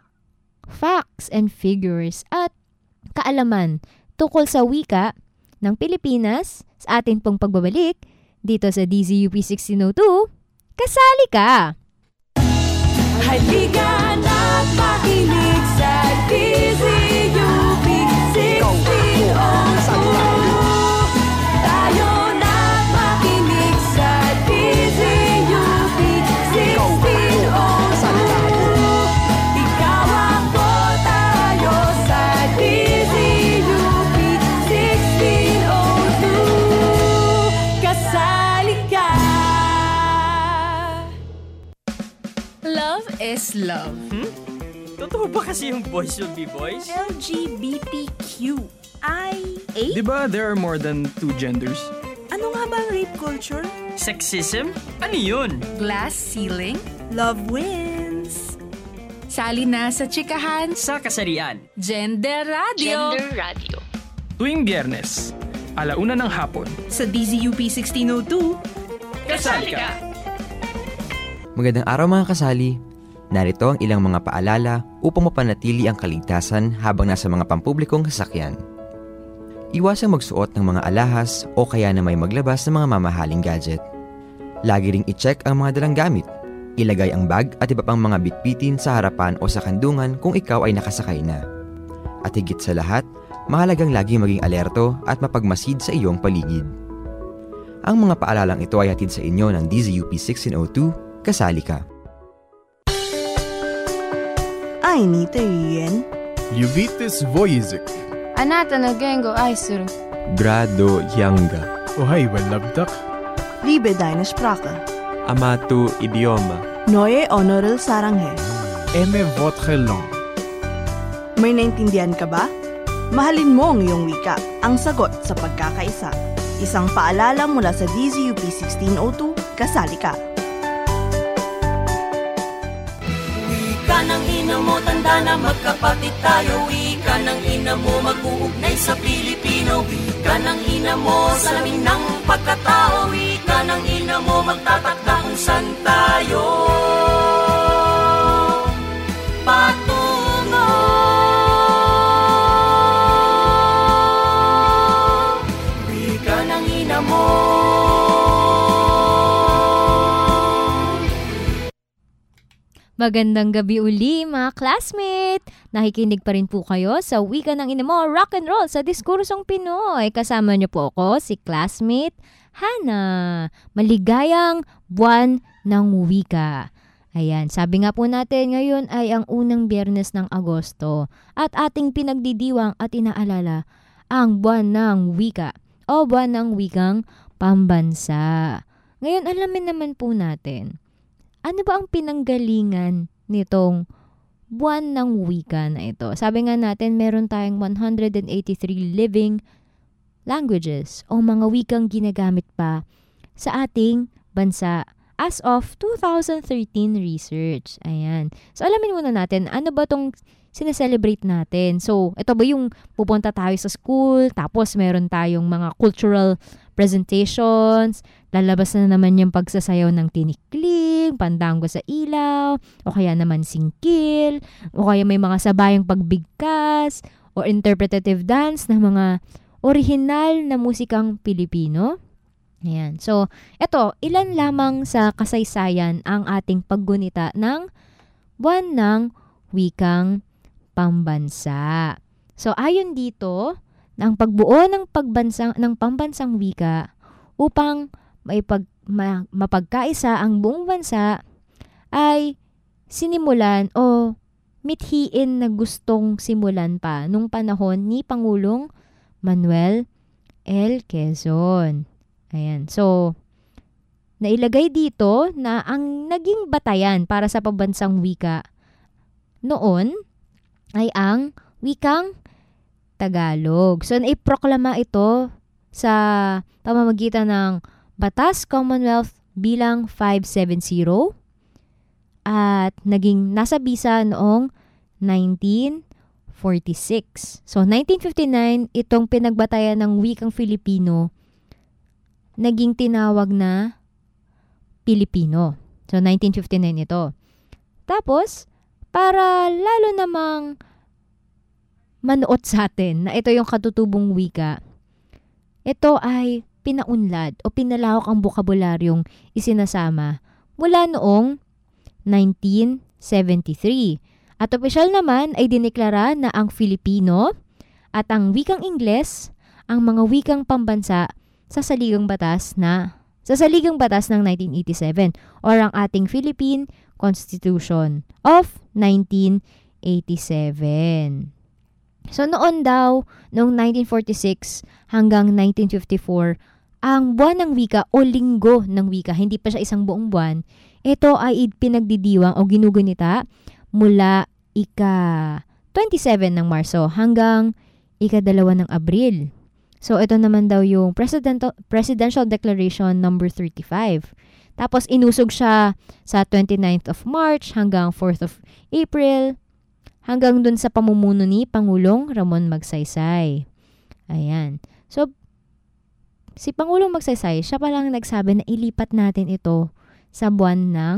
facts and figures at kaalaman tungkol sa wika ng Pilipinas sa atin pong pagbabalik dito sa D Z U P sixteen oh two. Kasali ka! Halika na't makinig sa D Z U love. Hmm? Totoo ba kasi yung boys will be boys? L G B T Q I A? Di ba there are more than two genders? Ano nga ba ang rape culture? Sexism? Ano yun? Glass ceiling? Love wins. Sali na sa chikahan sa kasarian. Gender Radio. Gender Radio. Tuwing Biyernes, alauna ng hapon. Sa D Z U P sixteen oh two. Kasali ka! Magandang araw mga kasali. Narito ang ilang mga paalala upang mapanatili ang kaligtasan habang nasa mga pampublikong sasakyan. Iwasang magsuot ng mga alahas o kaya na may maglabas ng mga mamahaling gadget. Lagi ring i-check ang mga dalang gamit. Ilagay ang bag at iba pang mga bitbitin sa harapan o sa kandungan kung ikaw ay nakasakay na. At higit sa lahat, mahalagang lagi maging alerto at mapagmasid sa iyong paligid. Ang mga paalalang ito ay hatid sa inyo ng D Z U P sixteen oh two, Kasali Ka. 愛にて言えん Yuvitis voyizik. あなたの言語を愛する Grado Yanga. Ohay walabdak. Liebe deine Sprache. Amatu idioma. Neue Honorel Saranghe. Eme votre langue. May naintindihan ka ba? Mahalin mo ang iyong wika, ang sagot sa pagkakaisa. Isang paalala mula sa D Z U P sixteen oh two, Kasali Ka. Wika ng ina mo, tanda na magkapatid tayo. Wika ng ina mo, mag-uugnay sa Pilipino. Wika ng ina mo, salamin ng pagkatao. Wika ng ina mo, magtatakda kung saan tayo patungo. Wika ng ina mo. Magandang gabi uli mga classmate! Nakikinig pa rin po kayo sa Wika ng Ina Mo, Rock and Roll sa Diskursong Pinoy. Kasama niyo po ako, si classmate Hana. Maligayang buwan ng wika. Ayan, sabi nga po natin ngayon ay ang unang Biyernes ng Agosto at ating pinagdidiwang at inaalala ang buwan ng wika o buwan ng wikang pambansa. Ngayon alamin naman po natin, ano ba ang pinanggalingan nitong buwan ng wika na ito? Sabi nga natin, meron tayong one hundred eighty-three living languages o mga wikang ginagamit pa sa ating bansa as of two thousand thirteen research. Ayan. So, alamin muna natin, ano ba itong sineselebrate natin? So, ito ba yung pupunta tayo sa school, tapos meron tayong mga cultural presentations, lalabas na naman yung pagsasayaw ng tinikling, pandango sa ilaw, o kaya naman singkil, o kaya may mga sabayang pagbigkas, o interpretative dance ng mga orihinal na musikang Pilipino. Ayan. So, ito, ilan lamang sa kasaysayan ang ating paggunita ng buwan ng wikang pambansa. So, ayon dito, ang pagbuo ng pagbansang ng pambansang wika upang maipag, ma, mapagkaisa ang buong bansa ay sinimulan o mithiin na gustong simulan pa nung panahon ni Pangulong Manuel L. Quezon. Ayan. So, nailagay dito na ang naging batayan para sa pambansang wika noon ay ang wikang Tagalog. So, naiproklama ito sa pamamagitan ng Batas Commonwealth bilang five seventy at naging nasa bisa noong nineteen forty-six. So, nineteen fifty-nine, itong pinagbatayan ng wikang Filipino naging tinawag na Pilipino. So, nineteen fifty-nine ito. Tapos, para lalo namang manuot sa atin na ito yung katutubong wika, ito ay pinaunlad o pinalawak ang bokabularyong isinasama mula noong nineteen seventy-three. At opisyal naman ay dineklara na ang Filipino at ang wikang Ingles ang mga wikang pambansa sa saligang batas na sa saligang batas ng nineteen eighty-seven or ang ating Philippine Constitution of nineteen eighty-seven. So noon daw, noong nineteen forty-six hanggang nineteen fifty-four, ang buwan ng wika o linggo ng wika, hindi pa siya isang buong buwan, ito ay pinagdidiwang o ginugunita mula ika twenty-seven ng Marso hanggang ika-dalawa ng Abril. So, ito naman daw yung Presidential, Presidential Declaration number thirty-five. Tapos, inusog siya sa twenty-ninth of March hanggang fourth of April, hanggang dun sa pamumuno ni Pangulong Ramon Magsaysay. Ayan. So, si Pangulong Magsaysay, siya palang nagsabi na ilipat natin ito sa buwan ng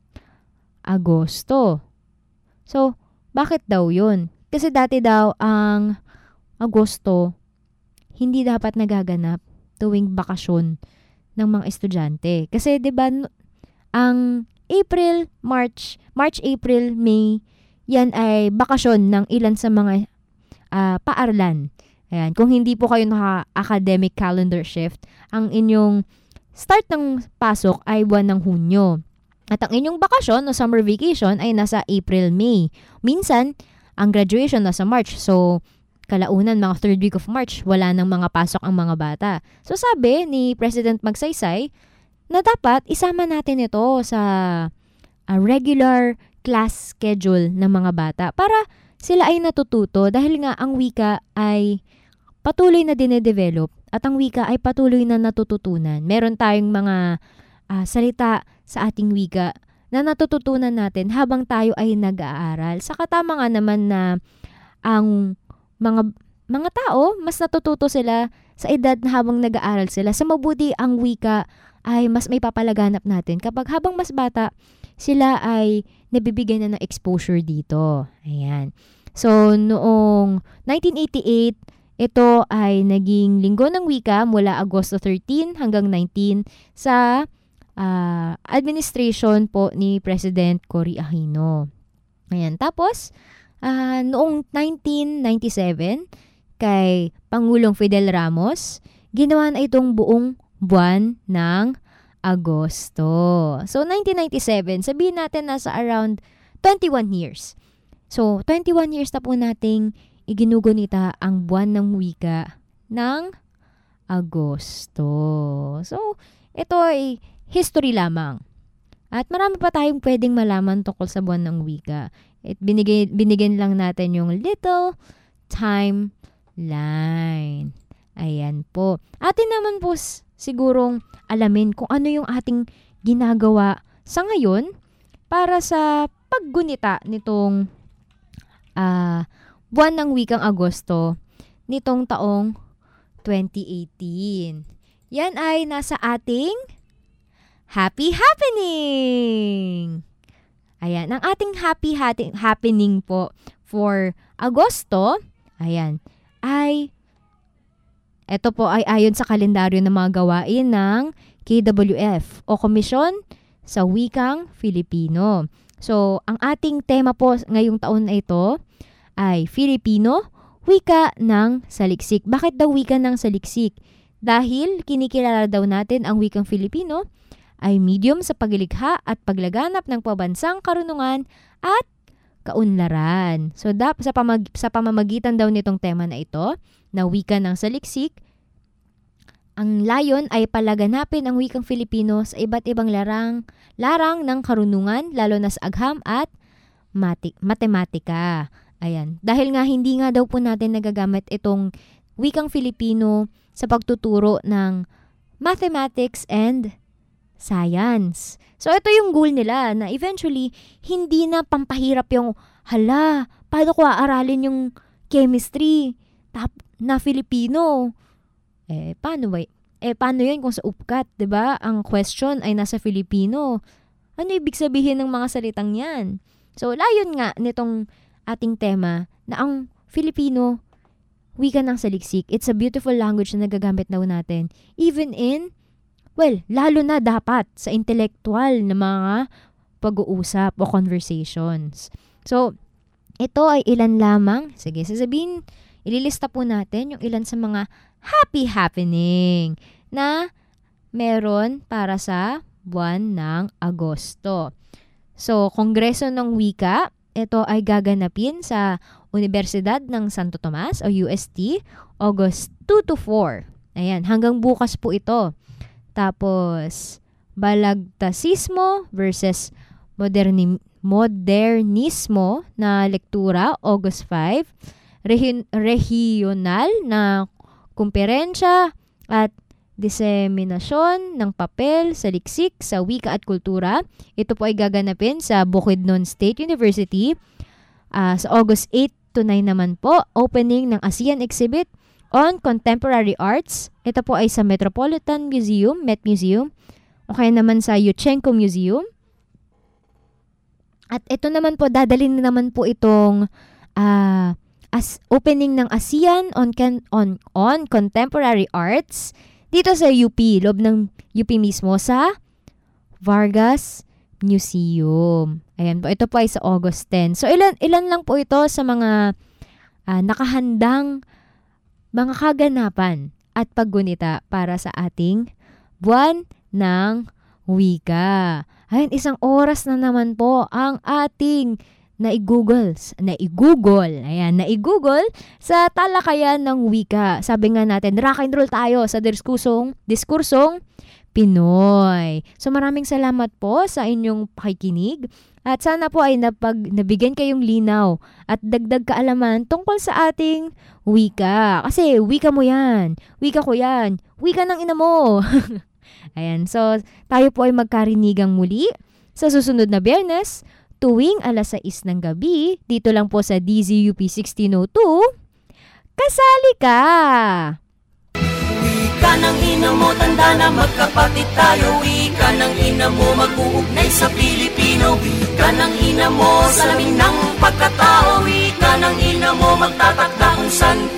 Agosto. So, bakit daw yun? Kasi dati daw ang Agosto, hindi dapat nagaganap tuwing bakasyon ng mga estudyante. Kasi 'di ba ang April, March, March, April, May, yan ay bakasyon ng ilan sa mga uh, paaralan. Ayan, kung hindi po kayo naka-academic calendar shift, ang inyong start ng pasok ay buwan ng Hunyo. At ang inyong bakasyon o summer vacation ay nasa April, May. Minsan, ang graduation nasa March. So, kalaunan, mga third week of March, wala nang mga pasok ang mga bata. So sabi ni President Magsaysay na dapat isama natin ito sa uh, regular class schedule ng mga bata para sila ay natututo dahil nga ang wika ay patuloy na dinedevelop at ang wika ay patuloy na natututunan. Meron tayong mga uh, salita sa ating wika na natututunan natin habang tayo ay nag-aaral. Sa katama nga naman na ang mga mga tao, mas natututo sila sa edad na habang nag-aaral sila. Sa mabuti, ang wika ay mas may papalaganap natin kapag habang mas bata, sila ay nabibigyan na ng exposure dito. Ayan. So, noong nineteen eighty-eight, ito ay naging linggo ng wika mula Agosto thirteen hanggang nineteen sa uh, administration po ni President Cory Aquino. Ayan. Tapos, Uh, noong nineteen ninety-seven, kay Pangulong Fidel Ramos, ginawa na itong buong buwan ng Agosto. So, nineteen ninety-seven, sabihin natin nasa around twenty-one years. So, twenty-one years na po nating iginugunita ang buwan ng wika ng Agosto. So, ito ay history lamang. At marami pa tayong pwedeng malaman tungkol sa buwan ng wika. It binigay, binigyan lang natin yung little timeline. Ayan po. Atin naman po sigurong alamin kung ano yung ating ginagawa sa ngayon para sa paggunita nitong uh, buwan ng wikang Agosto nitong taong twenty eighteen. Yan ay nasa ating Happy Happening! Ayan, ang ating happy hati- happening po for Agosto, ayan, ay, ito po ay ayon sa kalendaryo ng mga gawain ng K W F o Komisyon sa Wikang Filipino. So, ang ating tema po ngayong taon na ito ay Filipino, Wika ng Saliksik. Bakit daw wika ng saliksik? Dahil kinikilala daw natin ang wikang Filipino ay medium sa paglilikha at paglaganap ng pabansang karunungan at kaunlaran. So, dap, sa, pamag, sa pamamagitan daw nitong tema na ito, na wika ng saliksik, ang layon ay palaganapin ang wikang Filipino sa iba't ibang larang, larang ng karunungan, lalo na sa agham at mati, matematika. Ayan. Dahil nga hindi nga daw po natin nagagamit itong wikang Filipino sa pagtuturo ng mathematics and science. So, ito yung goal nila na eventually, hindi na pampahirap yung, hala, paano ko aaralin yung chemistry tap, na Filipino? Eh, paano ba? Eh, paano yun kung sa U P C A T, diba? Ang question ay nasa Filipino. Ano ibig sabihin ng mga salitang yan? So, layon nga nitong ating tema na ang Filipino, wika ng saliksik. It's a beautiful language na nagagamit daw natin. Even in well, lalo na dapat sa intellectual na mga pag-uusap o conversations. So, ito ay ilan lamang. Sige, sasabihin, ililista po natin yung ilan sa mga happy happening na meron para sa buwan ng Agosto. So, Kongreso ng Wika, ito ay gaganapin sa Universidad ng Santo Tomas o U S T, August two to four. Ayan, hanggang bukas po ito. Tapos, balagtasismo versus moderni- modernismo na lektura, August five. Rehi- regional na kumperensya at diseminasyon ng papel sa liksik sa wika at kultura. Ito po ay gaganapin sa Bukidnon State University uh, sa August eight to nine naman po. Opening ng ASEAN Exhibit on Contemporary Arts. Ito po ay sa Metropolitan Museum, Met Museum, o kaya naman sa Yushchenko Museum. At ito naman po, dadalhin naman po itong uh, as opening ng ASEAN on, can, on, on Contemporary Arts dito sa U P, loob ng U P mismo sa Vargas Museum. Ayan po, ito po ay sa August ten. So, ilan, ilan lang po ito sa mga uh, nakahandang mga kaganapan at paggunita para sa ating buwan ng wika. Ayun, isang oras na naman po ang ating na-i-google, na-i-google, ayan, na-i-google sa talakayan ng wika. Sabi nga natin, rock and roll tayo sa diskursong, diskursong Pinoy. So maraming salamat po sa inyong pakikinig at sana po ay napag, nabigyan kayong linaw at dagdag kaalaman tungkol sa ating wika. Kasi wika mo yan, wika ko yan, wika ng ina mo. Ayan, so tayo po ay magkarinigang muli sa susunod na Biyernes, tuwing alas sais ng gabi, dito lang po sa D Z U P sixteen oh two, kasali ka! Wika ng ina mo, tanda na magkapatid tayo. Wika ng ina mo, mag-uugnay sa Pilipino. Wika ng ina mo, salamin ng pagkatao. Wika ng ina mo, magtatakda kung saan